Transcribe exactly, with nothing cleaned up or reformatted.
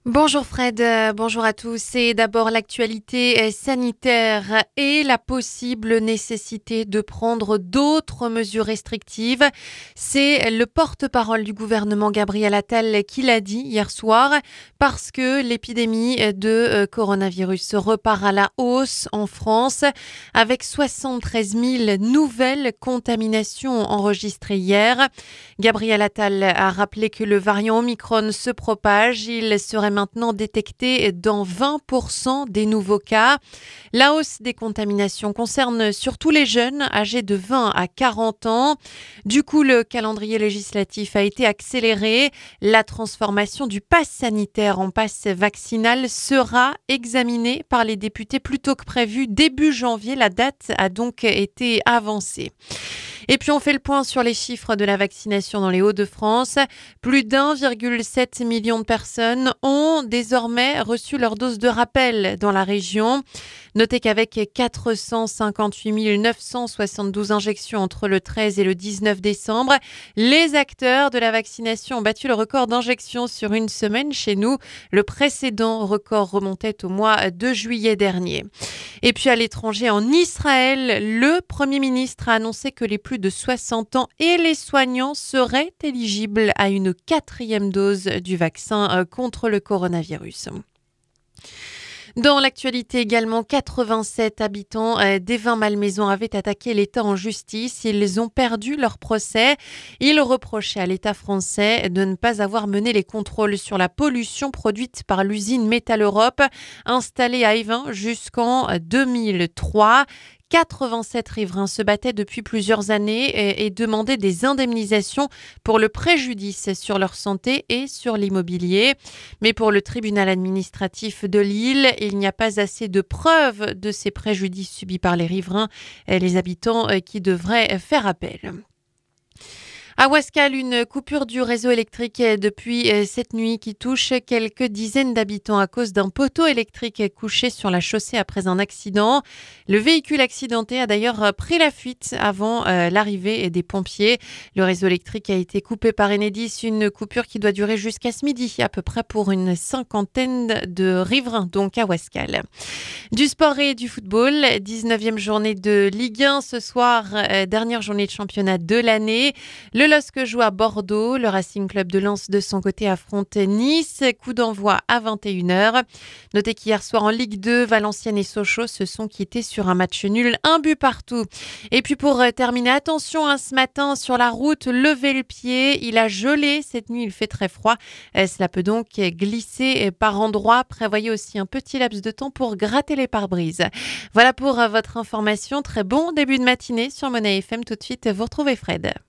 Bonjour Fred, euh, bonjour à tous. Et d'abord l'actualité euh, sanitaire et la possible nécessité de prendre d'autres mesures restrictives. C'est le porte-parole du gouvernement Gabriel Attal qui l'a dit hier soir parce que l'épidémie de euh, coronavirus repart à la hausse en France avec soixante-treize mille nouvelles contaminations enregistrées hier. Gabriel Attal a rappelé que le variant Omicron se propage. Il serait maintenant détecté dans vingt pour cent des nouveaux cas. La hausse des contaminations concerne surtout les jeunes âgés de vingt à quarante ans. Du coup, le calendrier législatif a été accéléré. La transformation du pass sanitaire en pass vaccinal sera examinée par les députés plus tôt que prévu début janvier. La date a donc été avancée. Et puis on fait le point sur les chiffres de la vaccination dans les Hauts-de-France. Plus d'un virgule sept million de personnes ont désormais reçu leur dose de rappel dans la région. Notez qu'avec quatre cent cinquante-huit mille neuf cent soixante-douze injections entre le treize et le dix-neuf décembre, les acteurs de la vaccination ont battu le record d'injections sur une semaine chez nous. Le précédent record remontait au mois de juillet dernier. Et puis à l'étranger, en Israël, le Premier ministre a annoncé que les plus de soixante ans et les soignants seraient éligibles à une quatrième dose du vaccin contre le coronavirus. Dans l'actualité également, quatre-vingt-sept habitants d'Evin-Malmaison avaient attaqué l'État en justice. Ils ont perdu leur procès. Ils reprochaient à l'État français de ne pas avoir mené les contrôles sur la pollution produite par l'usine Métal Europe installée à Evin jusqu'en deux mille trois. quatre-vingt-sept riverains se battaient depuis plusieurs années et, et demandaient des indemnisations pour le préjudice sur leur santé et sur l'immobilier. Mais pour le tribunal administratif de Lille, il n'y a pas assez de preuves de ces préjudices subis par les riverains et les habitants qui devraient faire appel. À Ouascal, une coupure du réseau électrique depuis cette nuit qui touche quelques dizaines d'habitants à cause d'un poteau électrique couché sur la chaussée après un accident. Le véhicule accidenté a d'ailleurs pris la fuite avant euh, l'arrivée des pompiers. Le réseau électrique a été coupé par Enedis, une coupure qui doit durer jusqu'à ce midi, à peu près pour une cinquantaine de riverains, donc à Ouascal. Du sport et du football, dix-neuvième journée de Ligue un ce soir, euh, dernière journée de championnat de l'année. Le L O S C joue à Bordeaux. Le Racing Club de Lens, de son côté, affronte Nice. Coup d'envoi à vingt et une heures. Notez qu'hier soir en Ligue deux, Valenciennes et Sochaux se sont quittés sur un match nul, un but partout. Et puis pour terminer, attention hein, ce matin sur la route, levez le pied. Il a gelé cette nuit, il fait très froid. Euh, cela peut donc glisser par endroits. Prévoyez aussi un petit laps de temps pour gratter les pare-brises. Voilà pour votre information. Très bon début de matinée sur Monnaie F M. Tout de suite, vous retrouvez Fred.